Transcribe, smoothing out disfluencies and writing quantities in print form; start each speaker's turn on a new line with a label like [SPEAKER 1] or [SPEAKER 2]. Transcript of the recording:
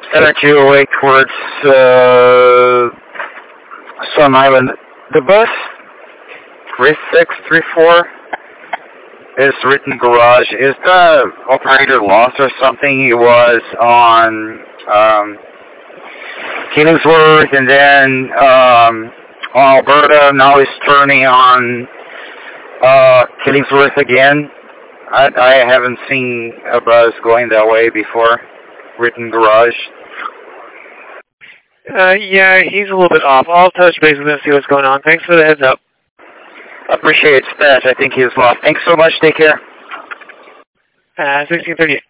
[SPEAKER 1] Energy away towards Sun Island. The bus 3634 is written garage. Is the operator lost or something? He was on Killingsworth and then on Alberta. Now he's turning on Killingsworth again. I haven't seen a bus going that way before. Written garage.
[SPEAKER 2] Yeah, he's a little bit off. I'll touch base with him and see what's going on. Thanks for the heads up.
[SPEAKER 1] Appreciate it, Stat. I think he is lost. Thanks so much. Take care.
[SPEAKER 2] 1638.